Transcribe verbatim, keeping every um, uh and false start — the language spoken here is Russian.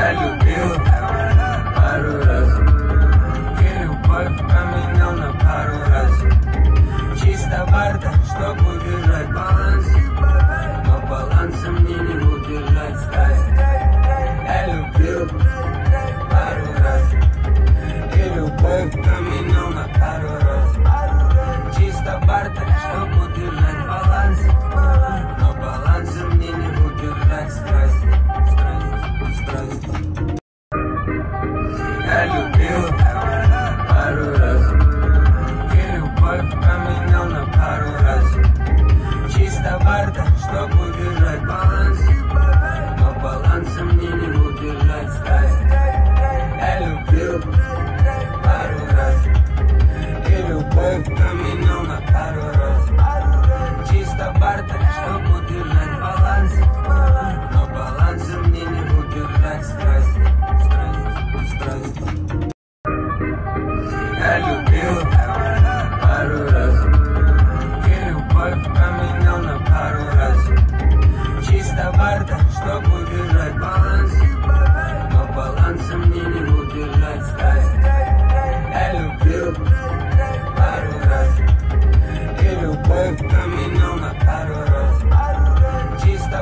Я любил пару раз, и любовь поменял на пару раз. Чисто барда, чтобы удержать баланс, но баланса мне не удержать страсть. Я любил пару раз, и любовь поменял на пару раз. Чисто барда, чтобы удержать баланс, но баланса мне не удержать страсть. Я любил пару раз, и любовь поменял на пару раз. Чисто барда, чтобы удержать баланс, но баланса мне не удержать страсть. Я любил пару раз, и любовь поменял на пару раз. Чисто барда, чтобы удержать баланс, но баланса мне не удержать страсть. Я любил пару раз.